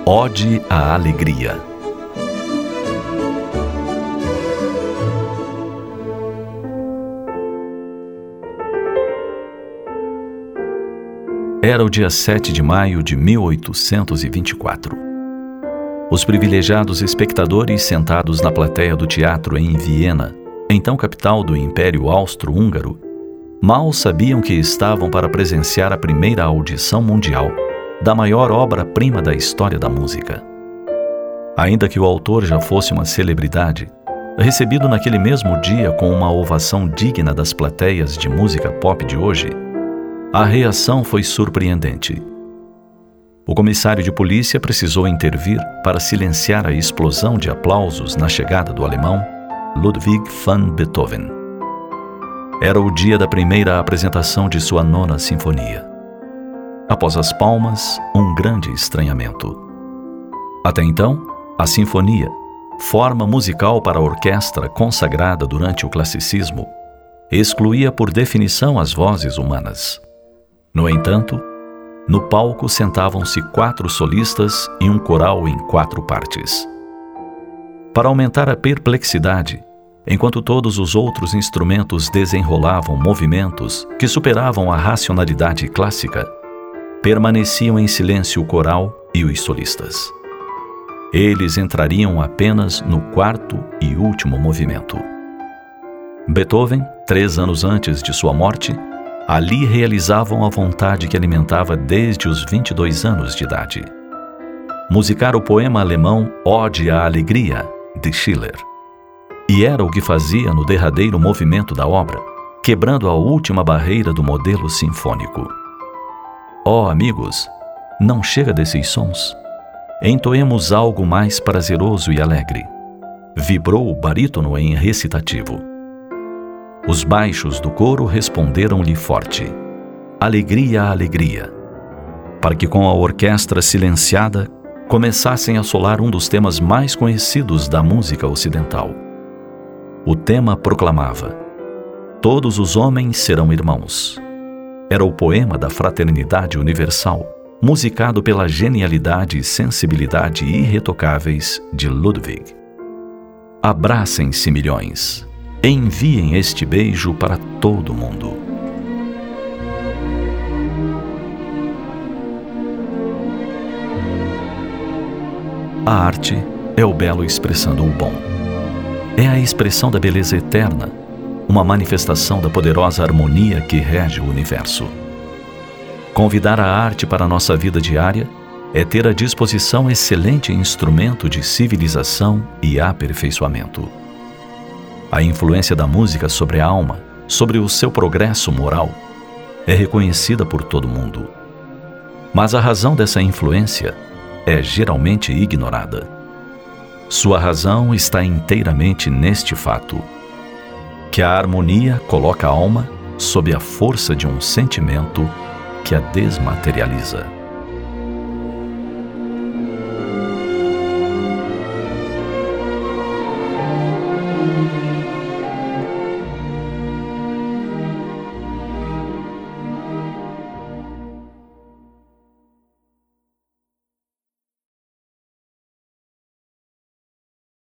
Ode à Alegria. Era o dia 7 de maio de 1824. Os privilegiados espectadores sentados na plateia do teatro em Viena, então capital do Império Austro-Húngaro, mal sabiam que estavam para presenciar a primeira audição mundial da maior obra-prima da história da música. Ainda que o autor já fosse uma celebridade, recebido naquele mesmo dia com uma ovação digna das plateias de música pop de hoje, a reação foi surpreendente. O comissário de polícia precisou intervir para silenciar a explosão de aplausos na chegada do alemão Ludwig van Beethoven. Era o dia da primeira apresentação de sua 9ª Sinfonia. Após as palmas, um grande estranhamento. Até então, a sinfonia, forma musical para a orquestra consagrada durante o classicismo, excluía por definição as vozes humanas. No entanto, no palco sentavam-se 4 solistas e um coral em 4 partes. Para aumentar a perplexidade, enquanto todos os outros instrumentos desenrolavam movimentos que superavam a racionalidade clássica, permaneciam em silêncio o coral e os solistas. Eles entrariam apenas no 4º e último movimento. Beethoven, 3 anos antes de sua morte, ali realizavam a vontade que alimentava desde os 22 anos de idade: musicar o poema alemão Ode à Alegria, de Schiller. E era o que fazia no derradeiro movimento da obra, quebrando a última barreira do modelo sinfônico. Oh, amigos, não chega desses sons? Entoemos algo mais prazeroso e alegre. Vibrou o barítono em recitativo. Os baixos do coro responderam-lhe forte: alegria, alegria, para que com a orquestra silenciada começassem a solar um dos temas mais conhecidos da música ocidental. O tema proclamava: todos os homens serão irmãos. Era o poema da fraternidade universal, musicado pela genialidade e sensibilidade irretocáveis de Ludwig. Abracem-se, milhões. Enviem este beijo para todo mundo. A arte é o belo expressando o bom. É a expressão da beleza eterna, uma manifestação da poderosa harmonia que rege o universo. Convidar a arte para a nossa vida diária é ter à disposição excelente instrumento de civilização e aperfeiçoamento. A influência da música sobre a alma, sobre o seu progresso moral, é reconhecida por todo mundo. Mas a razão dessa influência é geralmente ignorada. Sua razão está inteiramente neste fato: que a harmonia coloca a alma sob a força de um sentimento que a desmaterializa.